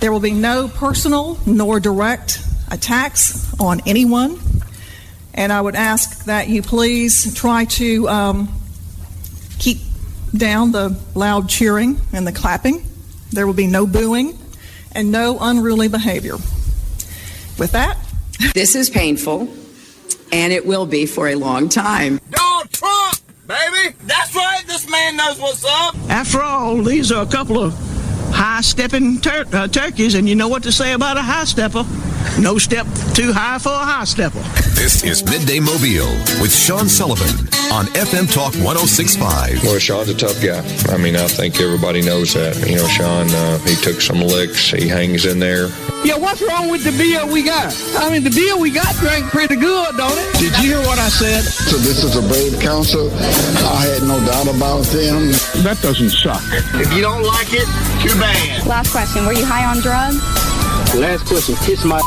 There will be no personal nor direct attacks on anyone. And I would ask that you please try to keep down the loud cheering and the clapping. There will be no booing and no unruly behavior. With that, this is painful, and it will be for a long time. Donald Trump, baby! That's right, this man knows what's up! After all, these are a couple of high-stepping turkeys, and you know what to say about a high-stepper. No step too high for a high-stepper. This is Midday Mobile with Sean Sullivan on FM Talk 106.5. Well, Sean's a tough guy. I mean, I think everybody knows that. You know, Sean, he took some licks. He hangs in there. Yeah, what's wrong with the beer we got? I mean, the beer we got drank pretty good, don't it? Did you hear what I said? So this is a brave council. I had no doubt about them. That doesn't suck. If you don't like it, too bad. Last question, were you high on drugs? Last question, kiss my...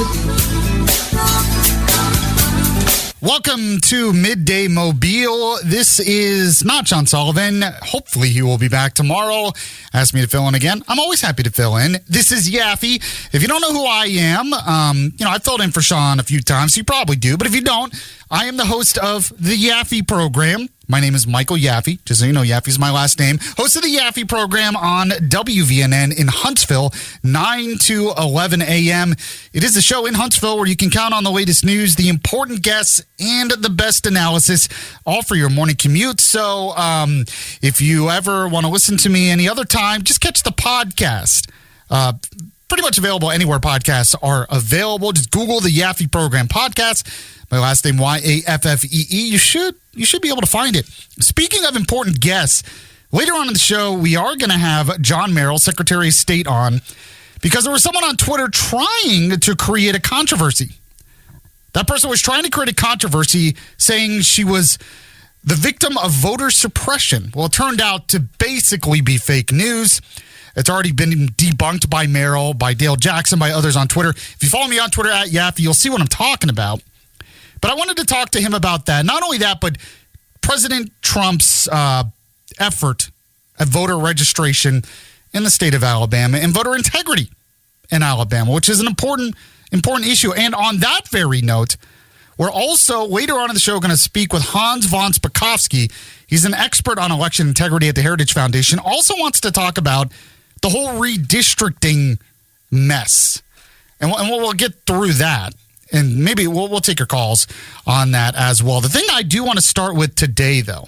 Welcome to Midday Mobile. This is not Sean Sullivan. Hopefully he will be back tomorrow. Asked me to fill in again. I'm always happy to fill in. This is Yaffe. If you don't know who I am, I filled in for Sean a few times. You probably do. But if you don't, I am the host of the Yaffe program. My name is Michael Yaffe. Just so you know, Yaffe is my last name. Host of the Yaffe program on WVNN in Huntsville, 9 to 11 a.m. It is a show in Huntsville where you can count on the latest news, the important guests, and the best analysis, all for your morning commute. So if you ever want to listen to me any other time, just catch the podcast. Pretty much available anywhere podcasts are available. Just Google the Yaffe program podcast. My last name, Yaffee. You should be able to find it. Speaking of important guests, later on in the show, we are going to have John Merrill, Secretary of State, on because there was someone on Twitter trying to create a controversy. That person was trying to create a controversy saying she was the victim of voter suppression. Well, it turned out to basically be fake news. It's already been debunked by Merrill, by Dale Jackson, by others on Twitter. If you follow me on Twitter at Yaffe, you'll see what I'm talking about. But I wanted to talk to him about that. Not only that, but President Trump's effort at voter registration in the state of Alabama and voter integrity in Alabama, which is an important issue. And on that very note, we're also later on in the show going to speak with Hans von Spakovsky. He's an expert on election integrity at the Heritage Foundation. Also wants to talk about the whole redistricting mess. And we'll get through that. And maybe we'll take your calls on that as well. The thing I do want to start with today, though,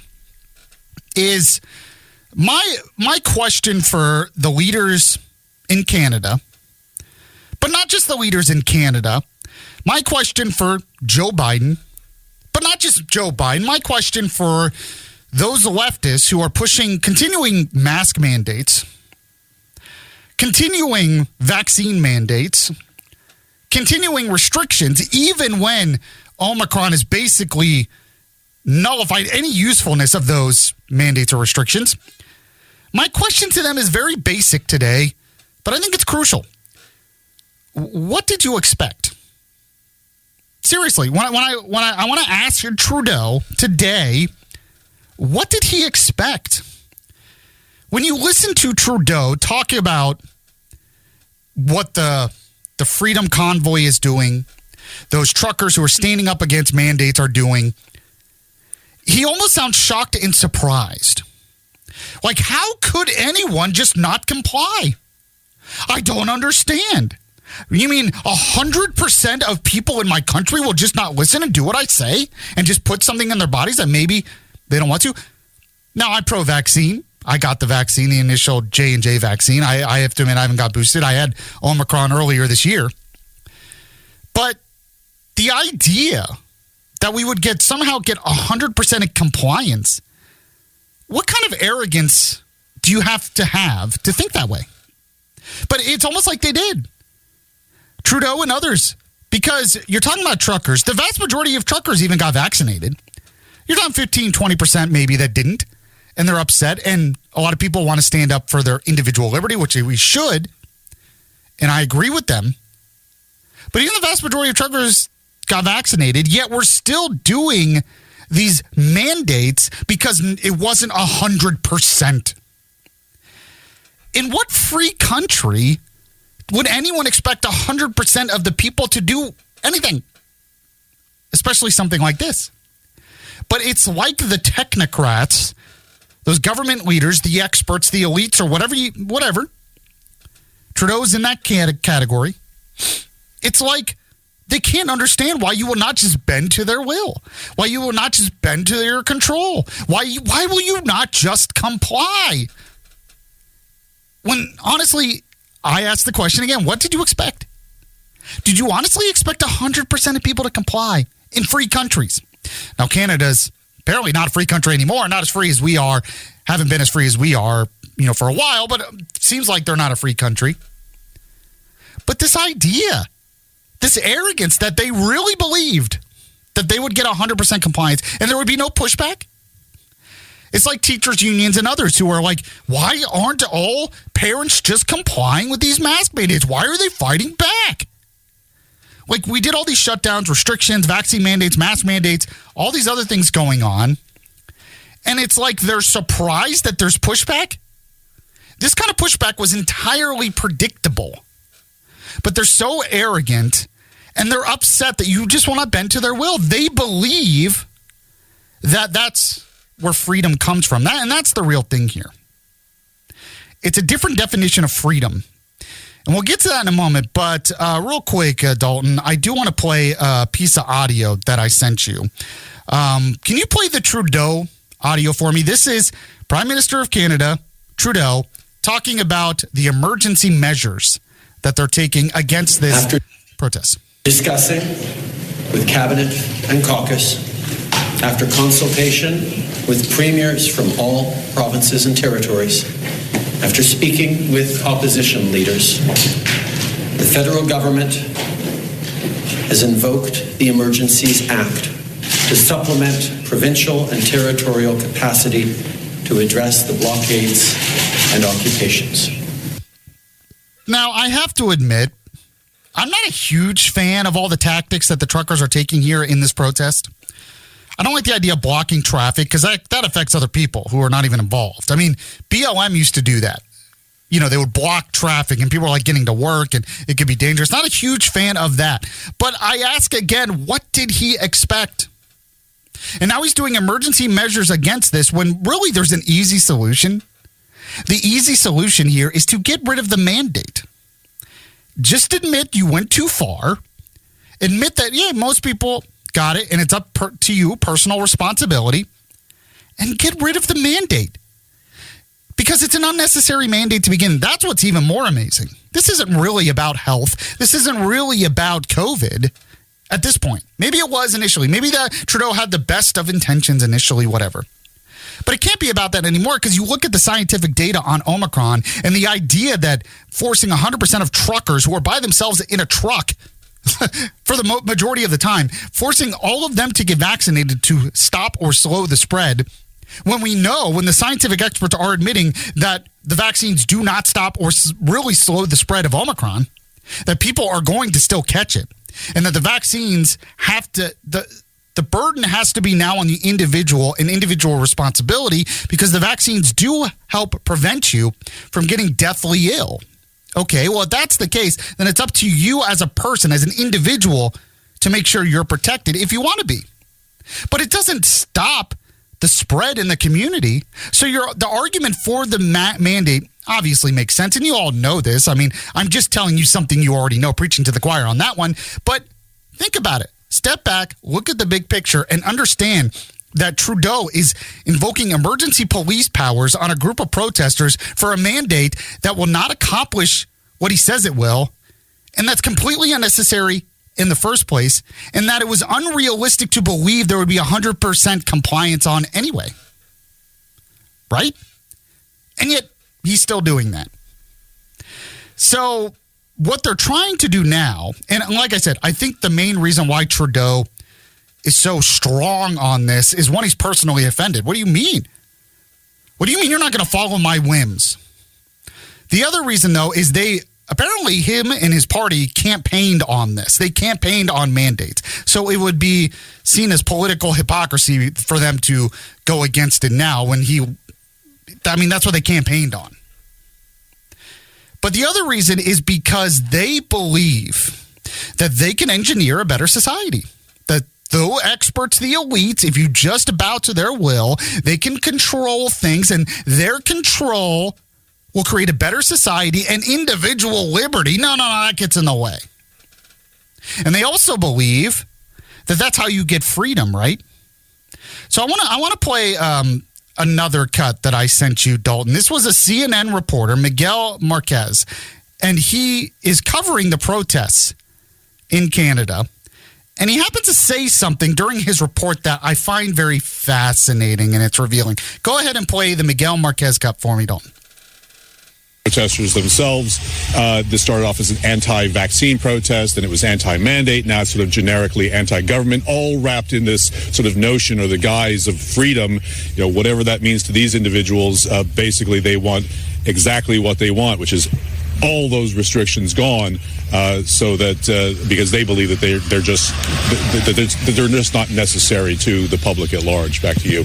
is my question for the leaders in Canada, but not just the leaders in Canada. My question for Joe Biden, but not just Joe Biden. My question for those leftists who are pushing continuing mask mandates, continuing vaccine mandates, continuing restrictions, even when Omicron has basically nullified any usefulness of those mandates or restrictions. My question to them is very basic today, but I think it's crucial. What did you expect? Seriously, when I want to ask Trudeau today, what did he expect? When you listen to Trudeau talking about what the Freedom Convoy is doing, those truckers who are standing up against mandates are doing, he almost sounds shocked and surprised. Like, how could anyone just not comply? I don't understand. You mean 100% of people in my country will just not listen and do what I say and just put something in their bodies that maybe they don't want to? Now, I'm pro-vaccine. I got the vaccine, the initial J&J vaccine. I have to admit, I haven't got boosted. I had Omicron earlier this year. But the idea that we would somehow get 100% of compliance, what kind of arrogance do you have to think that way? But it's almost like they did. Trudeau and others, because you're talking about truckers. The vast majority of truckers even got vaccinated. You're talking 15, 20% maybe that didn't. And they're upset, and a lot of people want to stand up for their individual liberty, which we should, and I agree with them. But even the vast majority of truckers got vaccinated, yet we're still doing these mandates because it wasn't 100%. In what free country would anyone expect 100% of the people to do anything? Especially something like this. But it's like the technocrats, those government leaders, the experts, the elites, or whatever. Trudeau's in that category. It's like they can't understand why you will not just bend to their will, why you will not just bend to their control, why will you not just comply? When, honestly, I asked the question again, what did you expect? Did you honestly expect 100% of people to comply in free countries? Now, Canada's apparently not a free country anymore, not as free as we are, haven't been as free as we are, for a while, but it seems like they're not a free country. But this idea, this arrogance that they really believed that they would get 100% compliance and there would be no pushback. It's like teachers' unions and others who are like, why aren't all parents just complying with these mask mandates? Why are they fighting back? Like, we did all these shutdowns, restrictions, vaccine mandates, mask mandates, all these other things going on. And it's like they're surprised that there's pushback. This kind of pushback was entirely predictable. But they're so arrogant and they're upset that you just want to bend to their will. They believe that that's where freedom comes from. And that's the real thing here. It's a different definition of freedom. And we'll get to that in a moment. But real quick, Dalton, I do want to play a piece of audio that I sent you. Can you play the Trudeau audio for me? This is Prime Minister of Canada, Trudeau, talking about the emergency measures that they're taking against this protest. Discussing with Cabinet and caucus, after consultation with premiers from all provinces and territories, after speaking with opposition leaders, the federal government has invoked the Emergencies Act to supplement provincial and territorial capacity to address the blockades and occupations. Now, I have to admit, I'm not a huge fan of all the tactics that the truckers are taking here in this protest. I don't like the idea of blocking traffic because that affects other people who are not even involved. I mean, BLM used to do that. They would block traffic and people are like getting to work and it could be dangerous. Not a huge fan of that. But I ask again, what did he expect? And now he's doing emergency measures against this when really there's an easy solution. The easy solution here is to get rid of the mandate. Just admit you went too far. Admit that, most people got it and it's up to you, personal responsibility, and get rid of the mandate. Because it's an unnecessary mandate to begin. That's what's even more amazing. This isn't really about health. This isn't really about COVID at this point. Maybe it was initially. Maybe that Trudeau had the best of intentions initially, whatever. But it can't be about that anymore because you look at the scientific data on Omicron and the idea that forcing 100% of truckers who are by themselves in a truck for the majority of the time, forcing all of them to get vaccinated to stop or slow the spread, when we know, when the scientific experts are admitting that the vaccines do not stop or really slow the spread of Omicron, that people are going to still catch it, and that the vaccines have to... The burden has to be now on the individual and individual responsibility because the vaccines do help prevent you from getting deathly ill. Okay, well, if that's the case, then it's up to you as a person, as an individual, to make sure you're protected if you want to be. But it doesn't stop the spread in the community. So the argument for the mandate obviously makes sense, and you all know this. I mean, I'm just telling you something you already know, preaching to the choir on that one. But think about it. Step back, look at the big picture, and understand that Trudeau is invoking emergency police powers on a group of protesters for a mandate that will not accomplish what he says it will, and that's completely unnecessary in the first place, and that it was unrealistic to believe there would be 100% compliance on anyway. Right? And yet, he's still doing that. So what they're trying to do now, and like I said, I think the main reason why Trudeau is so strong on this is one, he's personally offended. What do you mean? What do you mean you're not going to follow my whims? The other reason, though, is apparently him and his party campaigned on this. They campaigned on mandates. So it would be seen as political hypocrisy for them to go against it now when that's what they campaigned on. But the other reason is because they believe that they can engineer a better society. That the experts, the elites, if you just bow to their will, they can control things, and their control will create a better society and individual liberty. No, that gets in the way. And they also believe that that's how you get freedom, right? So I want to play another cut that I sent you, Dalton. This was a CNN reporter, Miguel Marquez, and he is covering the protests in Canada. And he happened to say something during his report that I find very fascinating, and it's revealing. Go ahead and play the Miguel Marquez cut for me, Dalton. Protesters themselves. This started off as an anti-vaccine protest, and it was anti-mandate. Now it's sort of generically anti-government, all wrapped in this sort of notion or the guise of freedom. Whatever that means to these individuals, basically they want exactly what they want, which is all those restrictions gone, so that because they believe that they're just not necessary to the public at large. Back to you.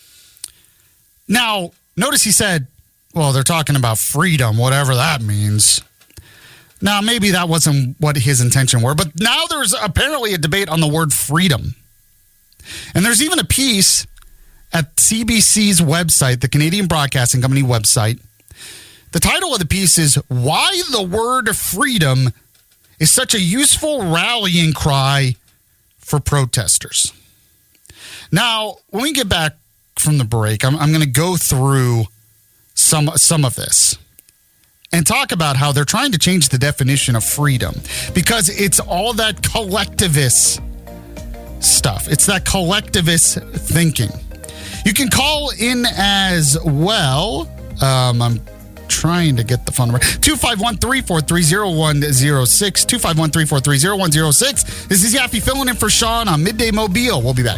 Now, notice he said, well, they're talking about freedom, whatever that means. Now, maybe that wasn't what his intention were, but now there's apparently a debate on the word freedom. And there's even a piece at CBC's website, the Canadian Broadcasting Company website. The title of the piece is Why the Word Freedom is Such a Useful Rallying Cry for Protesters. Now, when we get back from the break, I'm going to go through some of this and talk about how they're trying to change the definition of freedom because it's all that collectivist stuff. It's that collectivist thinking. You can call in as well. I'm trying to get the phone number. 251-343-0106. 251-343-0106. This is Yaffe filling in for Sean on Midday Mobile. We'll be back.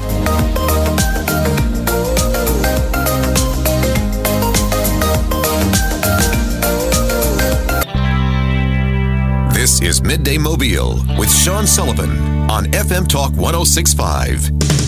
This is Midday Mobile with Sean Sullivan on FM Talk 106.5.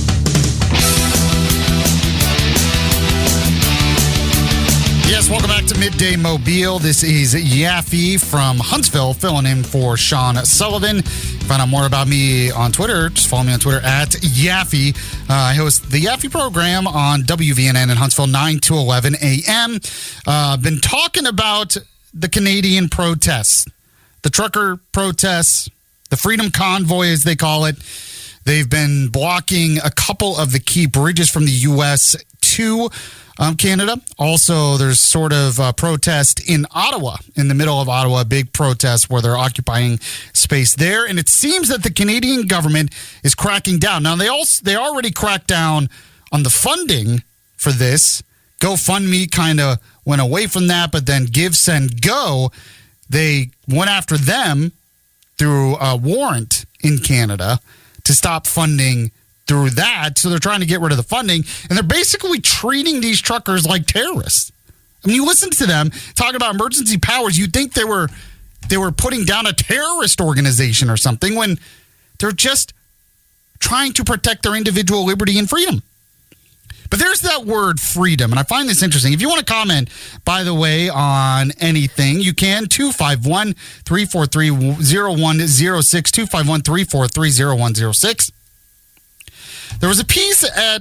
Yes, welcome back to Midday Mobile. This is Yaffe from Huntsville filling in for Sean Sullivan. Find out more about me on Twitter. Just follow me on Twitter at Yaffe. I host the Yaffe program on WVNN in Huntsville, 9 to 11 a.m. Been talking about the Canadian protests. The trucker protests, the Freedom Convoy, as they call it. They've been blocking a couple of the key bridges from the U.S. to Canada. Also, there's sort of a protest in Ottawa, in the middle of Ottawa, a big protest where they're occupying space there. And it seems that the Canadian government is cracking down. Now, they already cracked down on the funding for this. GoFundMe kind of went away from that, but then Give, Send, Go, they went after them through a warrant in Canada to stop funding through that. So they're trying to get rid of the funding. And they're basically treating these truckers like terrorists. I mean, you listen to them talk about emergency powers. You'd think they were putting down a terrorist organization or something when they're just trying to protect their individual liberty and freedom. But there's that word freedom, and I find this interesting. If you want to comment, by the way, on anything, you can. 251-343-0106, 251-343-0106. There was a piece at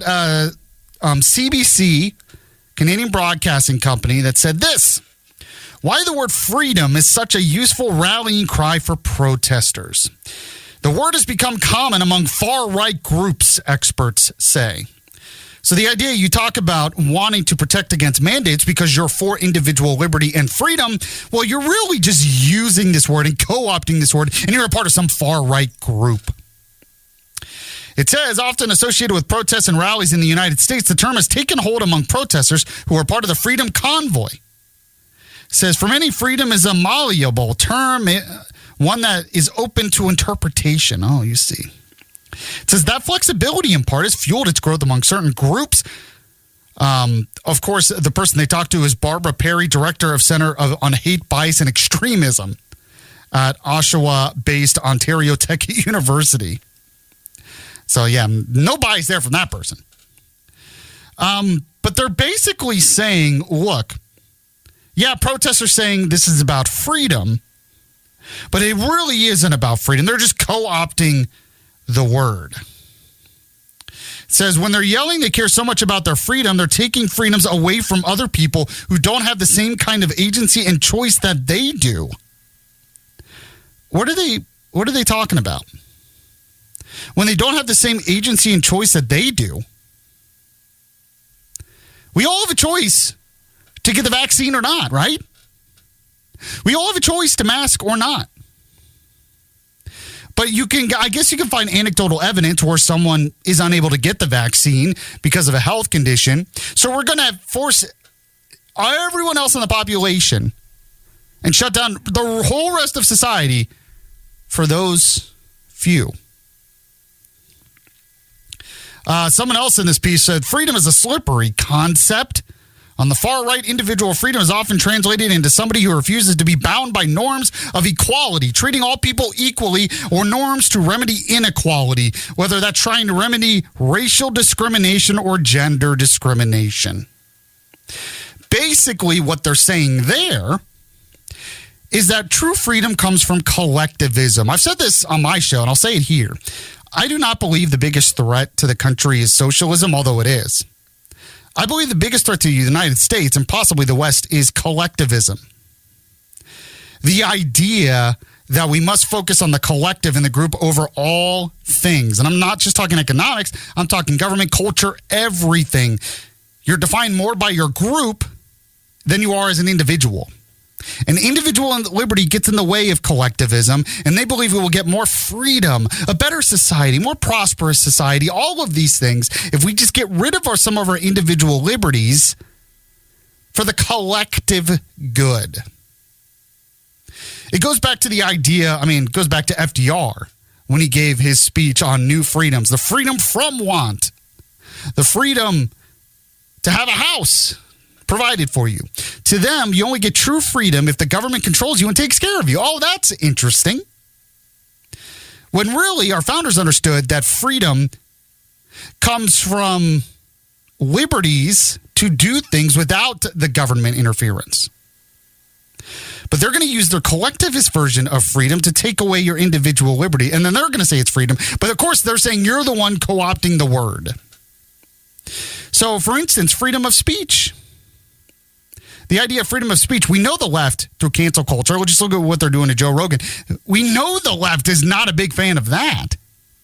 CBC, Canadian Broadcasting Company, that said this: why the word freedom is such a useful rallying cry for protesters. The word has become common among far-right groups, experts say. So the idea, you talk about wanting to protect against mandates because you're for individual liberty and freedom. Well, you're really just using this word and co-opting this word, and you're a part of some far-right group. It says, often associated with protests and rallies in the United States, the term has taken hold among protesters who are part of the Freedom Convoy. It says, for many, freedom is a malleable term, one that is open to interpretation. Oh, you see. It says that flexibility in part has fueled its growth among certain groups. Of course, the person they talked to is Barbara Perry, director of Center on Hate, Bias, and Extremism at Oshawa-based Ontario Tech University. So, yeah, no bias there from that person. But they're basically saying, look, Yeah, protesters saying this is about freedom, but it really isn't about freedom. They're just co-opting the word. It says when they're yelling they care so much about their freedom, they're taking freedoms away from other people who don't have the same kind of agency and choice that they do. What are they talking about? When they don't have the same agency and choice that they do. We all have a choice to get the vaccine or not, right? We all have a choice to mask or not. But I guess you can find anecdotal evidence where someone is unable to get the vaccine because of a health condition. So we're going to force everyone else in the population and shut down the whole rest of society for those few. Someone else in this piece said, freedom is a slippery concept. On the far right, individual freedom is often translated into somebody who refuses to be bound by norms of equality, treating all people equally, or norms to remedy inequality, whether that's trying to remedy racial discrimination or gender discrimination. Basically, what they're saying there is that true freedom comes from collectivism. I've said this on my show, and I'll say it here. I do not believe the biggest threat to the country is socialism, although it is. I believe the biggest threat to the United States and possibly the West is collectivism. The idea that we must focus on the collective and the group over all things. And I'm not just talking economics. I'm talking government, culture, everything. You're defined more by your group than you are as an individual. An individual liberty gets in the way of collectivism, and they believe we will get more freedom, a better society, more prosperous society, all of these things, if we just get rid of some of our individual liberties for the collective good. It goes back to the idea, it goes back to FDR when he gave his speech on new freedoms, the freedom from want, the freedom to have a house provided for you. To them, you only get true freedom if the government controls you and takes care of you. Oh, that's interesting. When really our founders understood that freedom comes from liberties to do things without the government interference. But they're going to use their collectivist version of freedom to take away your individual liberty. And then they're going to say it's freedom. But of course, they're saying you're the one co-opting the word. So, for instance, freedom of speech. The idea of freedom of speech, we know the left, through cancel culture, we'll just look at what they're doing to Joe Rogan. We know the left is not a big fan of that.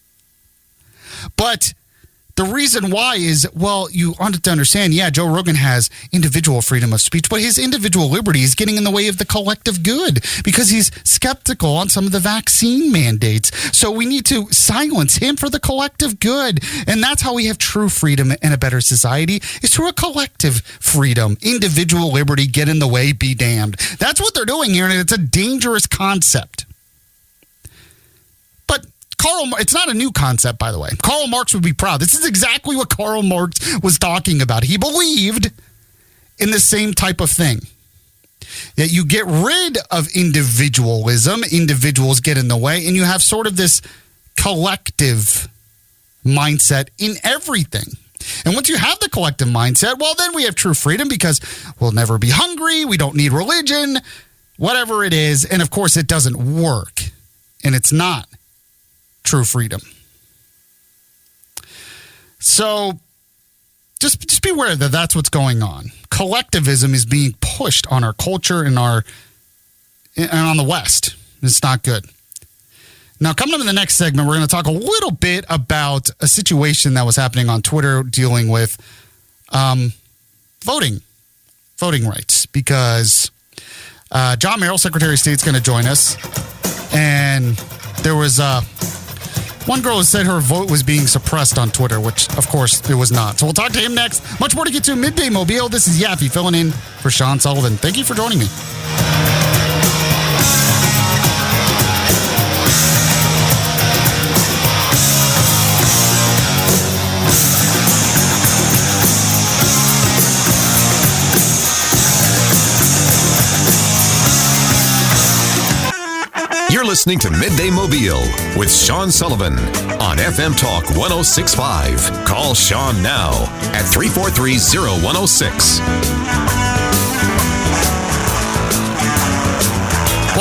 But the reason why is, well, you want to understand, yeah, Joe Rogan has individual freedom of speech, but his individual liberty is getting in the way of the collective good because he's skeptical on some of the vaccine mandates. So we need to silence him for the collective good. And that's how we have true freedom and a better society, is through a collective freedom. Individual liberty, get in the way, be damned. That's what they're doing here, and it's a dangerous concept. It's not a new concept, by the way. Karl Marx would be proud. This is exactly what Karl Marx was talking about. He believed in the same type of thing. That you get rid of individualism, individuals get in the way, and you have sort of this collective mindset in everything. And once you have the collective mindset, well, then we have true freedom because we'll never be hungry, we don't need religion, whatever it is. And of course, it doesn't work. And it's not true freedom. So just be aware that that's what's going on. Collectivism is being pushed on our culture and on the West. It's not good. Now, coming up in the next segment, we're going to talk a little bit about a situation that was happening on Twitter dealing with voting rights, because John Merrill, Secretary of State, is going to join us. And there was one girl who said her vote was being suppressed on Twitter, which, of course, it was not. So we'll talk to him next. Much more to get to. Midday Mobile. This is Yaffe filling in for Sean Sullivan. Thank you for joining me. You're listening to Midday Mobile with Sean Sullivan on FM Talk 106.5. Call Sean now at 343-0106.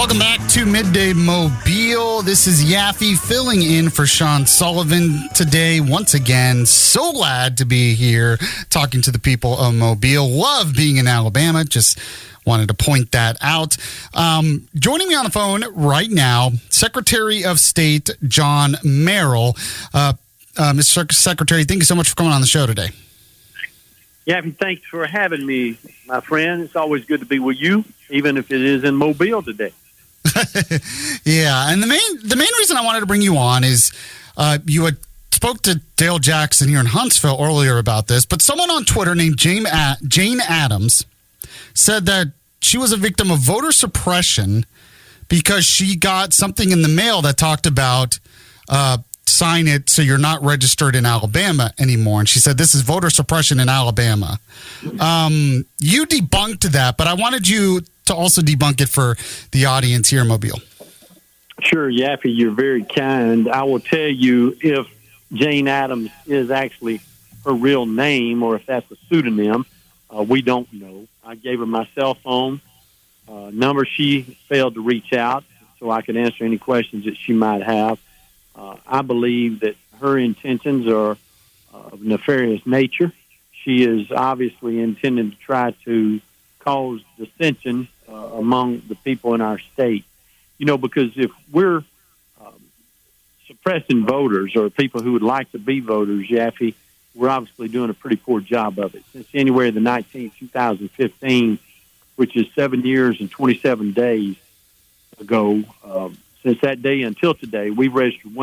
Welcome back to Midday Mobile. This is Yaffe filling in for Sean Sullivan today. Once again, so glad to be here talking to the people of Mobile. Love being in Alabama. Just wanted to point that out. Joining me on the phone right now, Secretary of State John Merrill. Mr. Secretary, thank you so much for coming on the show today. Yaffe, thanks for having me, my friend. It's always good to be with you, even if it is in Mobile today. Yeah, and the main reason I wanted to bring you on is you had spoke to Dale Jackson here in Huntsville earlier about this, but someone on Twitter named Jane Adams said that she was a victim of voter suppression because she got something in the mail that talked about sign it so you're not registered in Alabama anymore. And she said this is voter suppression in Alabama. You debunked that, but I wanted you to also debunk it for the audience here in Mobile. Sure, Yaffe, you're very kind. I will tell you if Jane Adams is actually her real name or if that's a pseudonym. We don't know. I gave her my cell phone number. She failed to reach out so I could answer any questions that she might have. I believe that her intentions are of nefarious nature. She is obviously intending to try to cause dissension among the people in our state. You know, because if we're suppressing voters or people who would like to be voters, Yaffe, we're obviously doing a pretty poor job of it. Since January the 19th, 2015, which is 7 years and 27 days ago, since that day until today, we've registered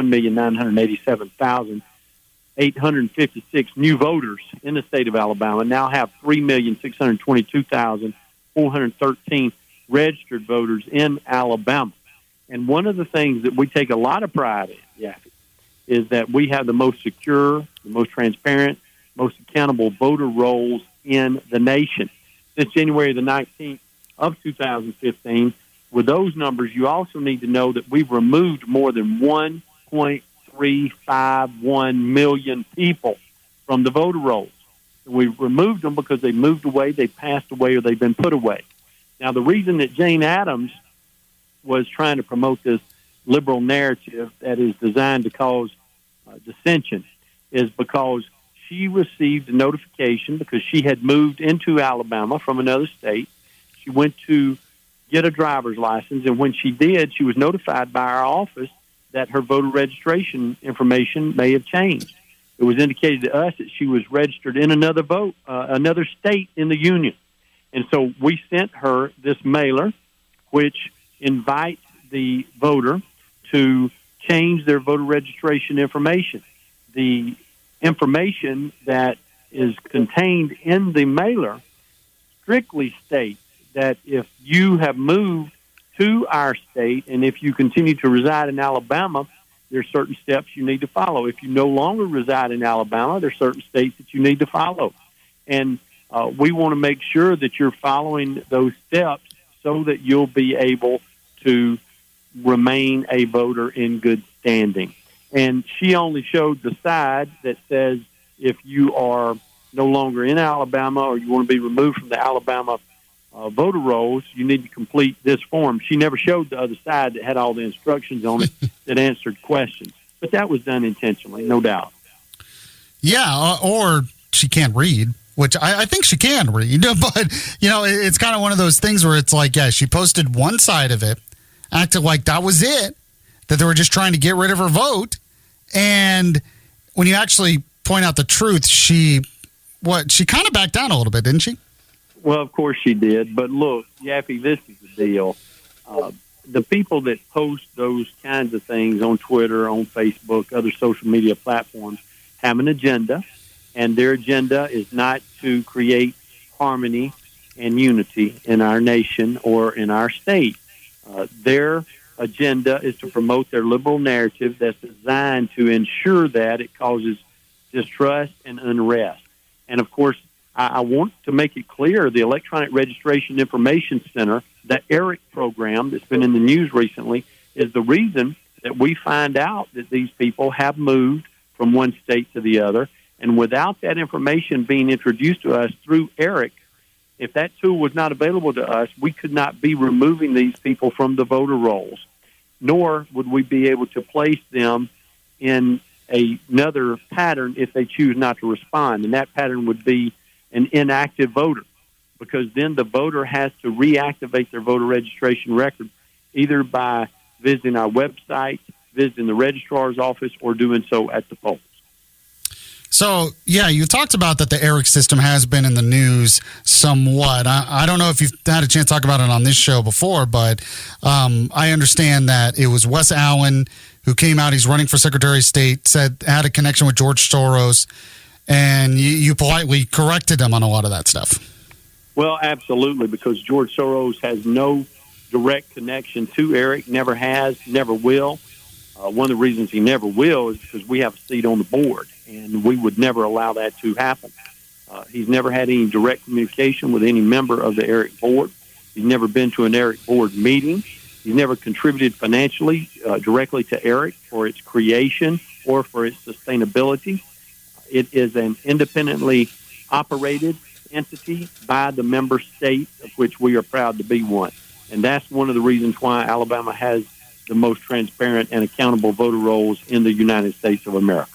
1,987,856 new voters in the state of Alabama, now have 3,622,413 registered voters in Alabama. And one of the things that we take a lot of pride in, Yaffe, is that we have the most secure, the most transparent, most accountable voter rolls in the nation. Since January the 19th of 2015, with those numbers, you also need to know that we've removed more than 1.351 million people from the voter rolls. And we've removed them because they moved away, they passed away, or they've been put away. Now, the reason that Jane Adams was trying to promote this liberal narrative that is designed to cause dissension is because she received a notification because she had moved into Alabama from another state. She went to get a driver's license, and when she did, she was notified by our office that her voter registration information may have changed. It was indicated to us that she was registered in another state in the union. And so we sent her this mailer, which invites the voter to change their voter registration information. The information that is contained in the mailer strictly states that if you have moved to our state and if you continue to reside in Alabama, there are certain steps you need to follow. If you no longer reside in Alabama, there are certain states that you need to follow. And we want to make sure that you're following those steps so that you'll be able to remain a voter in good standing. And she only showed the side that says if you are no longer in Alabama or you want to be removed from the Alabama voter rolls, you need to complete this form. She never showed the other side that had all the instructions on it that answered questions. But that was done intentionally, no doubt. Yeah, or she can't read, which I think she can read. But, you know, it's kind of one of those things where it's like, yeah, she posted one side of it, acted like that was it, that they were just trying to get rid of her vote. And when you actually point out the truth, she kind of backed down a little bit, didn't she? Well, of course she did. But look, Yaffe, this is the deal. The people that post those kinds of things on Twitter, on Facebook, other social media platforms have an agenda, and their agenda is not to create harmony and unity in our nation or in our state. Their agenda is to promote their liberal narrative that's designed to ensure that it causes distrust and unrest. And, of course, I want to make it clear, the Electronic Registration Information Center, the ERIC program that's been in the news recently, is the reason that we find out that these people have moved from one state to the other. And without that information being introduced to us through ERIC, If that tool was not available to us, we could not be removing these people from the voter rolls, nor would we be able to place them in another pattern if they choose not to respond. And that pattern would be an inactive voter, because then the voter has to reactivate their voter registration record either by visiting our website, visiting the registrar's office, or doing so at the polls. So, yeah, you talked about that the ERIC system has been in the news somewhat. I don't know if you've had a chance to talk about it on this show before, but I understand that it was Wes Allen who came out. He's running for Secretary of State, said had a connection with George Soros, and you politely corrected him on a lot of that stuff. Well, absolutely, because George Soros has no direct connection to ERIC, never has, never will. One of the reasons he never will is because we have a seat on the board, and we would never allow that to happen. He's never had any direct communication with any member of the ERIC board. He's never been to an ERIC board meeting. He's never contributed financially directly to ERIC for its creation or for its sustainability. It is an independently operated entity by the member states, of which we are proud to be one. And that's one of the reasons why Alabama has the most transparent and accountable voter rolls in the United States of America.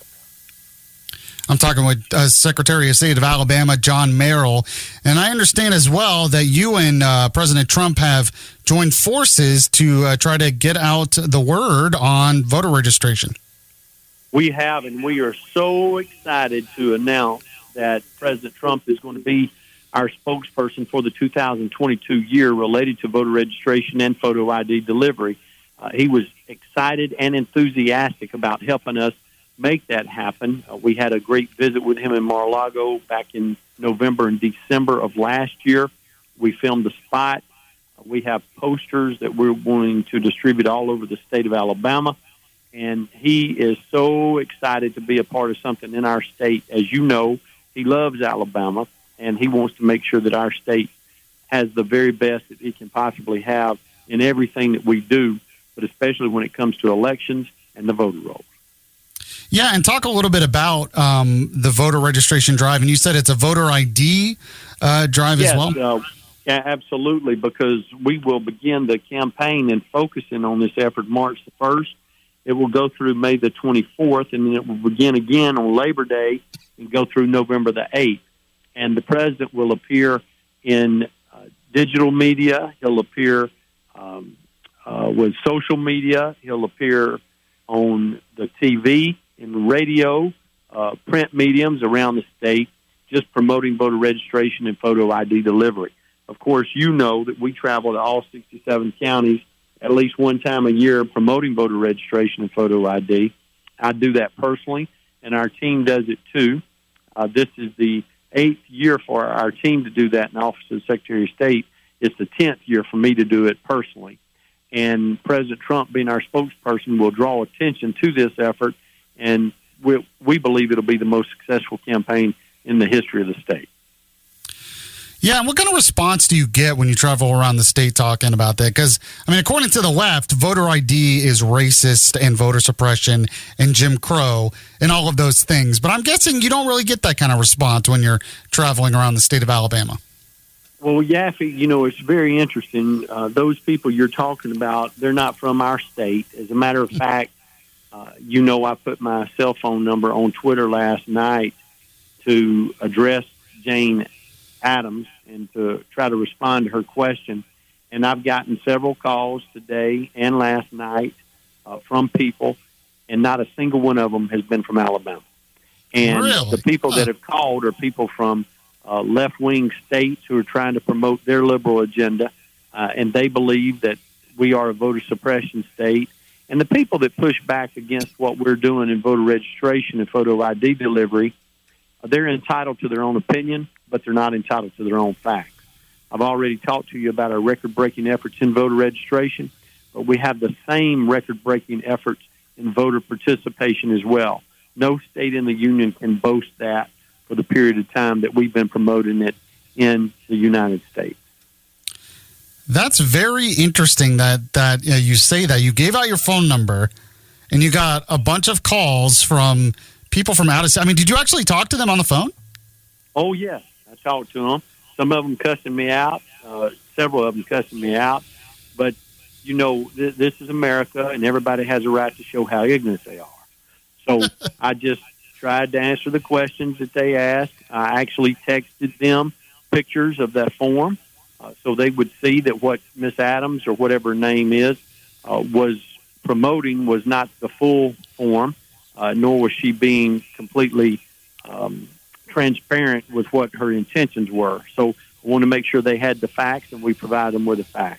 I'm talking with Secretary of State of Alabama, John Merrill. And I understand as well that you and President Trump have joined forces to try to get out the word on voter registration. We have, and we are so excited to announce that President Trump is going to be our spokesperson for the 2022 year related to voter registration and photo ID delivery. He was excited and enthusiastic about helping us make that happen. We had a great visit with him in Mar-a-Lago back in November and December of last year. We filmed a spot. We have posters that we're wanting to distribute all over the state of Alabama. And he is so excited to be a part of something in our state. As you know, he loves Alabama, and he wants to make sure that our state has the very best that it can possibly have in everything that we do, but especially when it comes to elections and the voter rolls. Yeah, and talk a little bit about the voter registration drive. And you said it's a voter ID drive as well? Yeah, absolutely, because we will begin the campaign and focusing on this effort March the 1st. It will go through May the 24th, and then it will begin again on Labor Day and go through November the 8th. And the president will appear in digital media. He'll appear with social media. He'll appear on the TV, in radio, print mediums around the state, just promoting voter registration and photo ID delivery. Of course, you know that we travel to all 67 counties at least one time a year promoting voter registration and photo ID. I do that personally, and our team does it too. This is the 8th year for our team to do that in the Office of the Secretary of State. It's the 10th year for me to do it personally. And President Trump, being our spokesperson, will draw attention to this effort, and we believe it'll be the most successful campaign in the history of the state. Yeah, and what kind of response do you get when you travel around the state talking about that? Because, I mean, according to the left, voter ID is racist and voter suppression and Jim Crow and all of those things. But I'm guessing you don't really get that kind of response when you're traveling around the state of Alabama. Well, Yaffe, you know, it's very interesting. Those people you're talking about, they're not from our state. As a matter of fact, you know, I put my cell phone number on Twitter last night to address Jane Adams and to try to respond to her question. And I've gotten several calls today and last night from people, and not a single one of them has been from Alabama. And really? The people that have called are people from left-wing states who are trying to promote their liberal agenda, and they believe that we are a voter suppression state. And the people that push back against what we're doing in voter registration and photo ID delivery, they're entitled to their own opinion, but they're not entitled to their own facts. I've already talked to you about our record-breaking efforts in voter registration, but we have the same record-breaking efforts in voter participation as well. No state in the union can boast that for the period of time that we've been promoting it in the United States. That's very interesting that you say that. You gave out your phone number, and you got a bunch of calls from people from out of state. I mean, did you actually talk to them on the phone? Oh, yes. I talked to them. some of them cussing me out, several of them cussing me out. But, you know, this is America, and everybody has a right to show how ignorant they are. So I just tried to answer the questions that they asked. I actually texted them pictures of that form so they would see that what Miss Adams, or whatever her name is, was promoting was not the full form, nor was she being completely transparent with what her intentions were. So I want to make sure they had the facts, and we provide them with the facts.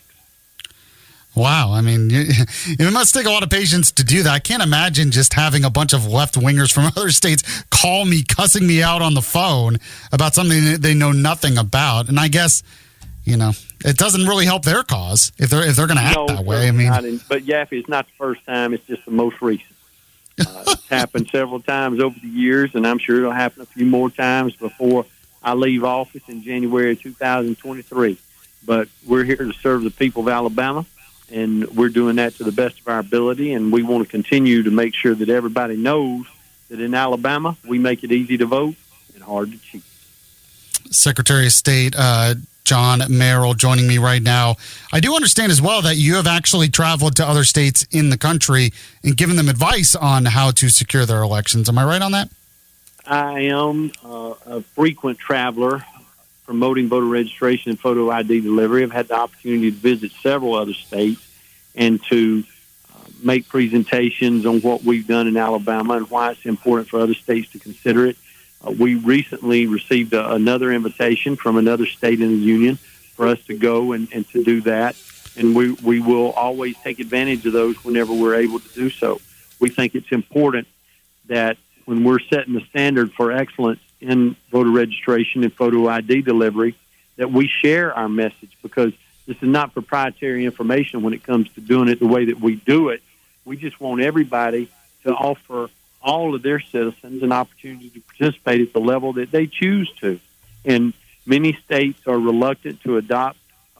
Wow. I mean, it must take a lot of patience to do that. I can't imagine just having a bunch of left-wingers from other states call me, cussing me out on the phone about something that they know nothing about. And I guess, you know, it doesn't really help their cause if they're going to act that way. I mean, but Yaffe, it's not the first time. It's just the most recent. It's happened several times over the years, and I'm sure it'll happen a few more times before I leave office in January of 2023. But we're here to serve the people of Alabama, and we're doing that to the best of our ability, and we want to continue to make sure that everybody knows that in Alabama, we make it easy to vote and hard to cheat. Secretary of State John Merrill joining me right now. I do understand as well that you have actually traveled to other states in the country and given them advice on how to secure their elections. Am I right on that? I am a frequent traveler promoting voter registration and photo ID delivery. I've had the opportunity to visit several other states and to make presentations on what we've done in Alabama and why it's important for other states to consider it. We recently received another invitation from another state in the union for us to go and to do that. And we will always take advantage of those whenever we're able to do so. We think it's important that when we're setting the standard for excellence in voter registration and photo ID delivery, that we share our message, because this is not proprietary information when it comes to doing it the way that we do it. We just want everybody to offer all of their citizens an opportunity to participate at the level that they choose to. And many states are reluctant to adopt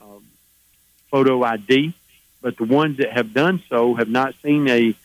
photo ID, but the ones that have done so have not seen a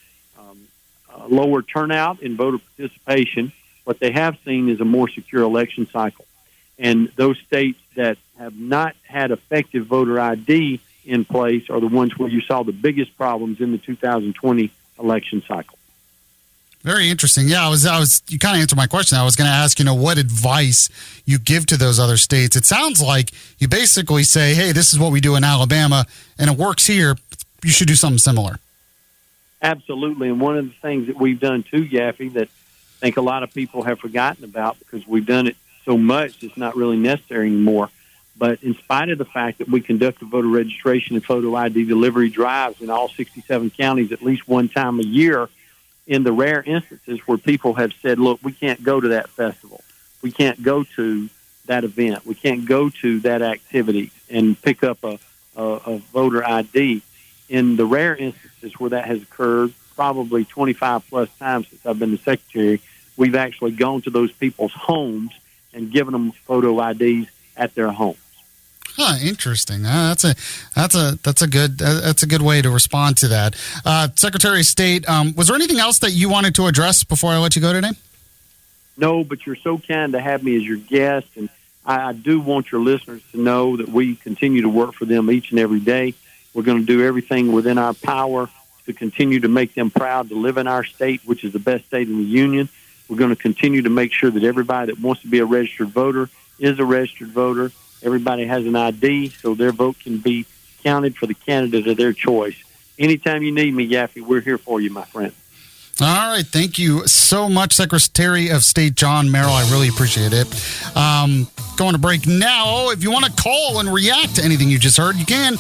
lower turnout in voter participation. What they have seen is a more secure election cycle. And those states that have not had effective voter ID in place are the ones where you saw the biggest problems in the 2020 election cycle. Very interesting. Yeah, I was. You kind of answered my question. I was going to ask, what advice you give to those other states. It sounds like you basically say, hey, this is what we do in Alabama, and it works here. You should do something similar. Absolutely. And one of the things that we've done too, Yaffe, that I think a lot of people have forgotten about because we've done it so much, it's not really necessary anymore. But in spite of the fact that we conduct voter registration and photo ID delivery drives in all 67 counties at least one time a year, in the rare instances where people have said, look, we can't go to that festival, we can't go to that event, we can't go to that activity and pick up a voter ID, in the rare instances where that has occurred, probably 25 plus times since I've been the secretary, we've actually gone to those people's homes and given them photo IDs at their homes. Huh, interesting. That's a good way to respond to that. Secretary of State, was there anything else that you wanted to address before I let you go today? No, but you're so kind to have me as your guest, and I do want your listeners to know that we continue to work for them each and every day. We're going to do everything within our power to continue to make them proud to live in our state, which is the best state in the union. We're going to continue to make sure that everybody that wants to be a registered voter is a registered voter. Everybody has an ID, so their vote can be counted for the candidate of their choice. Anytime you need me, Yaffe, we're here for you, my friend. All right. Thank you so much, Secretary of State John Merrill. I really appreciate it. Going to break now. If you want to call and react to anything you just heard, you can.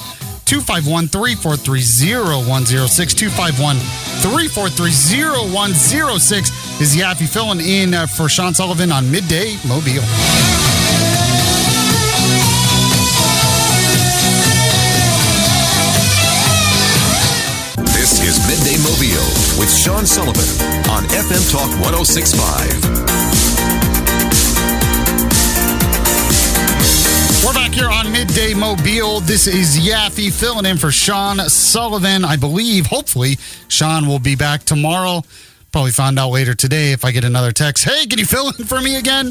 251-343-0106. 251-343-0106 is Yaffe filling in for Sean Sullivan on Midday Mobile. This is Midday Mobile with Sean Sullivan on FM Talk 106.5. We're back here on Midday Mobile. This is Yaffe filling in for Sean Sullivan. I believe, hopefully, Sean will be back tomorrow. Probably find out later today if I get another text. Hey, can you fill in for me again?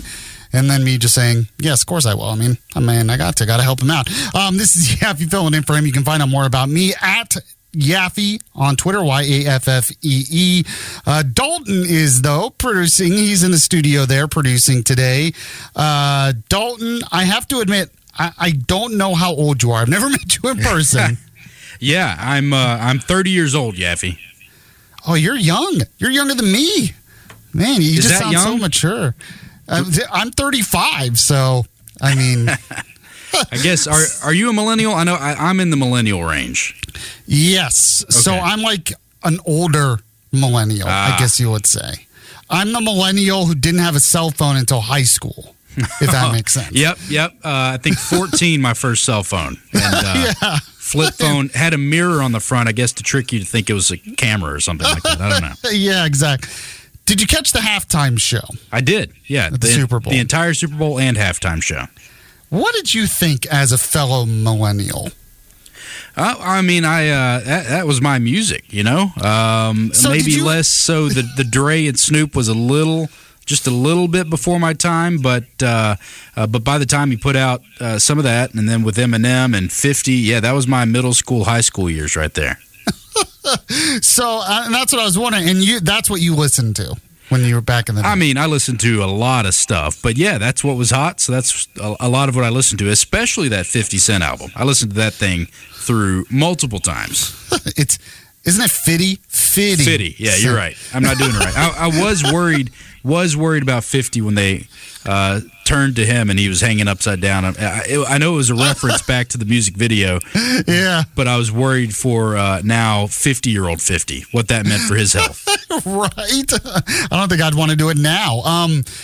And then me just saying, yes, of course I will. I mean, I got to help him out. This is Yaffe filling in for him. You can find out more about me at Yaffe on Twitter, Yaffee. Dalton is, though, producing. He's in the studio there producing today. Dalton, I have to admit, I don't know how old you are. I've never met you in person. Yeah, I'm 30 years old, Yaffe. Oh, you're young. You're younger than me. Man, you just sound so mature. I'm 35, so, I mean... I guess, are you a millennial? I know I'm in the millennial range. Yes. Okay. So I'm like an older millennial, I guess you would say. I'm the millennial who didn't have a cell phone until high school, if that makes sense. Yep. I think 14, my first cell phone. And, flip phone, had a mirror on the front, I guess, to trick you to think it was a camera or something like that. I don't know. Yeah, exactly. Did you catch the halftime show? I did, yeah. The Super Bowl. The entire Super Bowl and halftime show. What did you think as a fellow millennial? I mean, that was my music, you know? So maybe less so. The Dre and Snoop was just a little bit before my time, but by the time you put out some of that, and then with Eminem and 50, yeah, that was my middle school, high school years right there. So and that's what I was wondering, and that's what you listened to when you were back in the day. I mean, I listened to a lot of stuff, but yeah, that's what was hot, so that's a lot of what I listened to, especially that 50 Cent album. I listened to that thing through multiple times. Isn't it Fitty? Fitty, yeah, you're right. I'm not doing it right. I was worried about 50 when they turned to him and he was hanging upside down. I know it was a reference back to the music video. Yeah. But I was worried for now 50-year-old 50, what that meant for his health. Right. I don't think I'd want to do it now.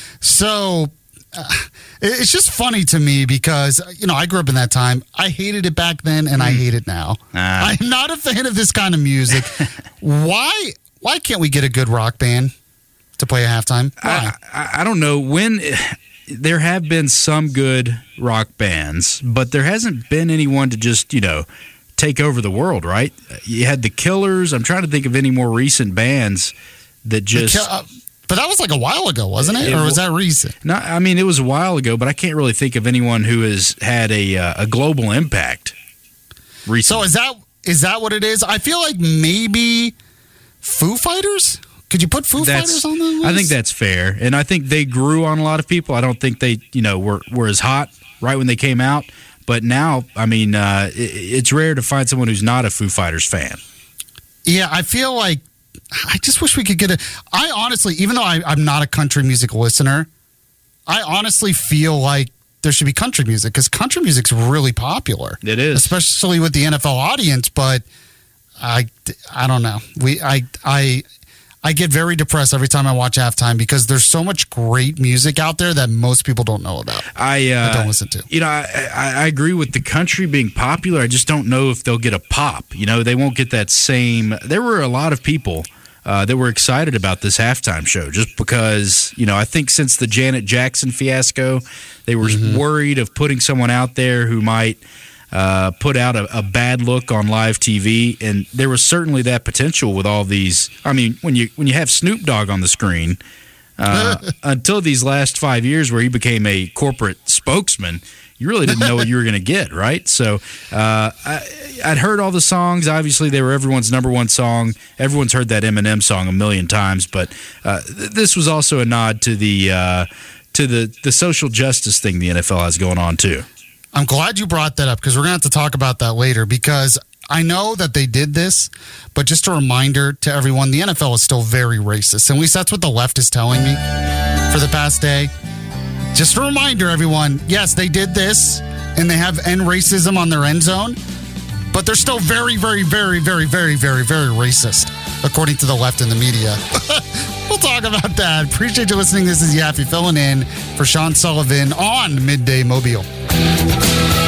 It's just funny to me because, I grew up in that time. I hated it back then and I hate it now. I'm not a fan of this kind of music. Why can't we get a good rock band to play a halftime? Why? I don't know. When there have been some good rock bands, but there hasn't been anyone to just, take over the world, right? You had the Killers. I'm trying to think of any more recent bands that just... But that was like a while ago, wasn't it? Or was that recent? No, I mean, it was a while ago, but I can't really think of anyone who has had a global impact recently. So is that what it is? I feel like maybe Foo Fighters? Could you put Foo Fighters on the list? I think that's fair. And I think they grew on a lot of people. I don't think they, were as hot right when they came out. But now, I mean, it's rare to find someone who's not a Foo Fighters fan. Yeah, I feel like I just wish we could get I honestly, even though I'm not a country music listener, I honestly feel like there should be country music because country music's really popular. It is. Especially with the NFL audience, but I don't know. I get very depressed every time I watch halftime because there's so much great music out there that most people don't know about. I don't listen to. I agree with the country being popular. I just don't know if they'll get a pop. They won't get that same. There were a lot of people that were excited about this halftime show just because, I think since the Janet Jackson fiasco, they were worried of putting someone out there who might put out a bad look on live TV, and there was certainly that potential with all these. I mean, when you have Snoop Dogg on the screen, until these last 5 years where he became a corporate spokesman, you really didn't know what you were going to get, right? So I'd heard all the songs. Obviously, they were everyone's number one song. Everyone's heard that Eminem song a million times, but this was also a nod to the social justice thing the NFL has going on too. I'm glad you brought that up because we're going to have to talk about that later because I know that they did this, but just a reminder to everyone, the NFL is still very racist. At least that's what the left is telling me for the past day. Just a reminder, everyone, yes, they did this and they have end racism on their end zone, but they're still very, very, very, very, very, very, very racist, according to the left and the media. We'll talk about that. Appreciate you listening. This is Yaffe filling in for Sean Sullivan on Midday Mobile.